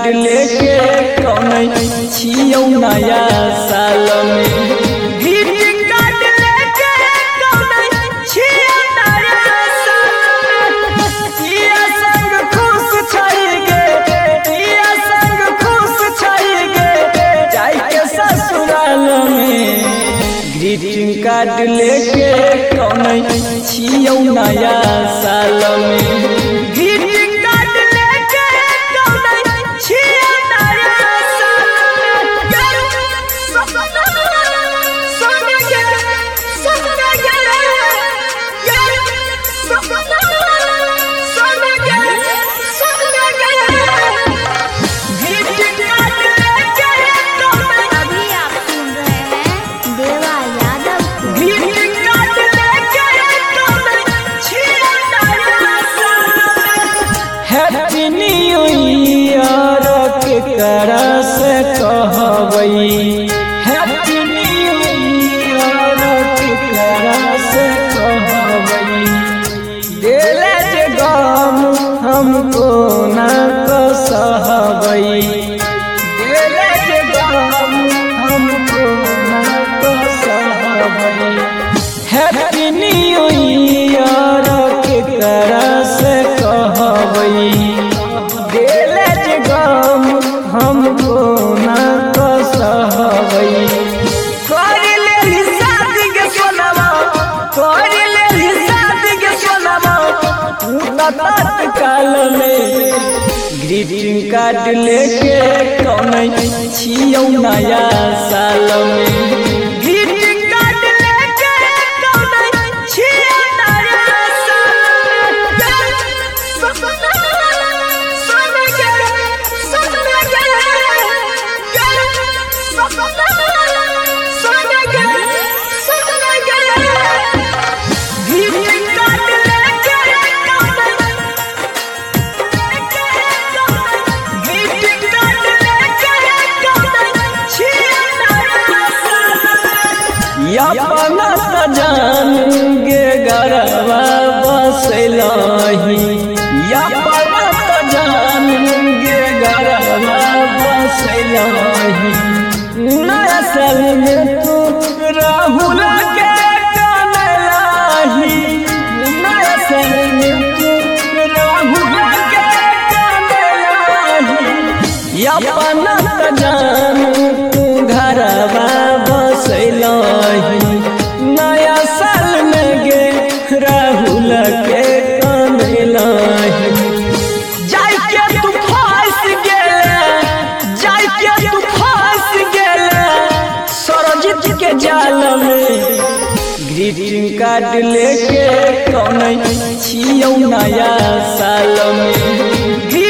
लेके कौन छियौ नया साल में ग्रीटिंग कार्ड लेके कौन छियौ नया साल में पिया संग खुश छई गे पिया संग खुश छई गे जाई के ससुराल में ग्रीटिंग कार्ड लेके कौन छियौ नया साल में करा से कहबई हैप्पी न्यू ईयर करा से कहबई दिले जे गम हमको ना कहबई दिले जे गम हमको ना कहबई हैप्पी न्यू ईयर करा से कहबई दिले जे गम हमको ना कहबई कर ले शादी के सोनामा कर ले शादी के सोनामा तत्काल में ग्रीटिंग कार्ड लेके कौन छियौ नया साल में ग्रीटिंग कार्ड लेके कौन छियौ नया अपना जान गे गरबा बसलही अपना जान गे गरबा बसलही नया साल में तू राहुल के कनलही नया साल में तू राहुल के कनलही अपना जान तू घरबा बसलही नया साल में गे राहुल के कनलही जाके तू फंस गेले जाके तू फंस गेले सरजीत के जाल में ग्रीटिंग कार्ड लेके कौन छियौ नया साल में।